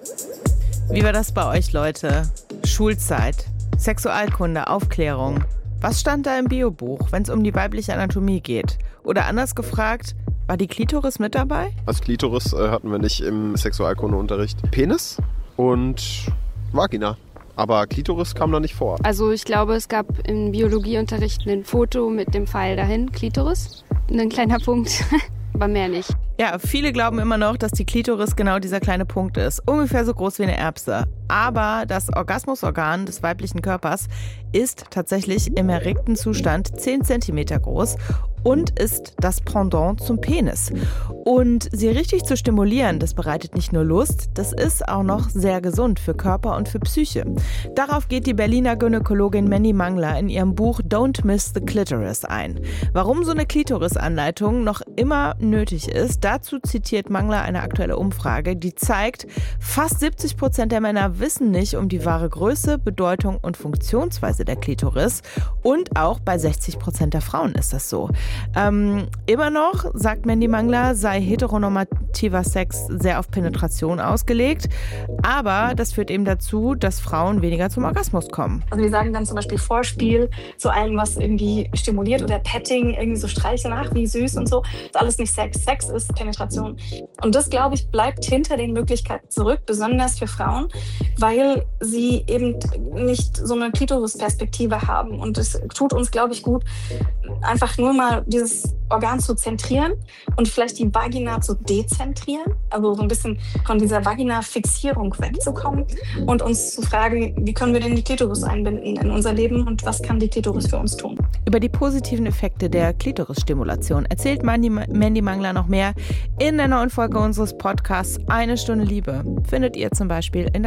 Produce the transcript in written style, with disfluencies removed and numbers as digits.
Wie war das bei euch, Leute? Schulzeit, Sexualkunde, Aufklärung. Was stand da im Biobuch, wenn es um die weibliche Anatomie geht? Oder anders gefragt, war die Klitoris mit dabei? Also Klitoris hatten wir nicht im Sexualkundeunterricht. Penis und Vagina. Aber Klitoris kam da nicht vor. Also ich glaube, es gab im Biologieunterricht ein Foto mit dem Pfeil dahin, Klitoris. Ein kleiner Punkt, aber mehr nicht. Ja, viele glauben immer noch, dass die Klitoris genau dieser kleine Punkt ist. Ungefähr so groß wie eine Erbse. Aber das Orgasmusorgan des weiblichen Körpers ist tatsächlich im erregten Zustand 10 Zentimeter groß und ist das Pendant zum Penis. Und sie richtig zu stimulieren, das bereitet nicht nur Lust, das ist auch noch sehr gesund für Körper und für Psyche. Darauf geht die Berliner Gynäkologin Mandy Mangler in ihrem Buch Don't Miss the Clitoris ein. Warum so eine Klitorisanleitung noch immer nötig ist, dazu zitiert Mangler eine aktuelle Umfrage, die zeigt, fast 70% der Männer wissen nicht um die wahre Größe, Bedeutung und Funktionsweise der Klitoris. Und auch bei 60% der Frauen ist das so. Immer noch, sagt Mandy Mangler, sei heteronormativer Sex sehr auf Penetration ausgelegt. Aber das führt eben dazu, dass Frauen weniger zum Orgasmus kommen. Also wir sagen dann zum Beispiel Vorspiel zu allem, was irgendwie stimuliert, oder Petting, irgendwie so streicheln, ach wie süß und so. Das ist alles nicht Sex. Sex ist Penetration. Und das, glaube ich, bleibt hinter den Möglichkeiten zurück, besonders für Frauen, weil sie eben nicht so eine Klitoris-Perspektive haben. Und es tut uns, glaube ich, gut, einfach nur mal dieses Organ zu zentrieren und vielleicht die Vagina zu dezentrieren, also so ein bisschen von dieser Vagina-Fixierung wegzukommen und uns zu fragen, wie können wir denn die Klitoris einbinden in unser Leben und was kann die Klitoris für uns tun? Über die positiven Effekte der Klitorisstimulation erzählt Mandy Mangler noch mehr in der neuen Folge unseres Podcasts Eine Stunde Liebe. Findet ihr zum Beispiel in der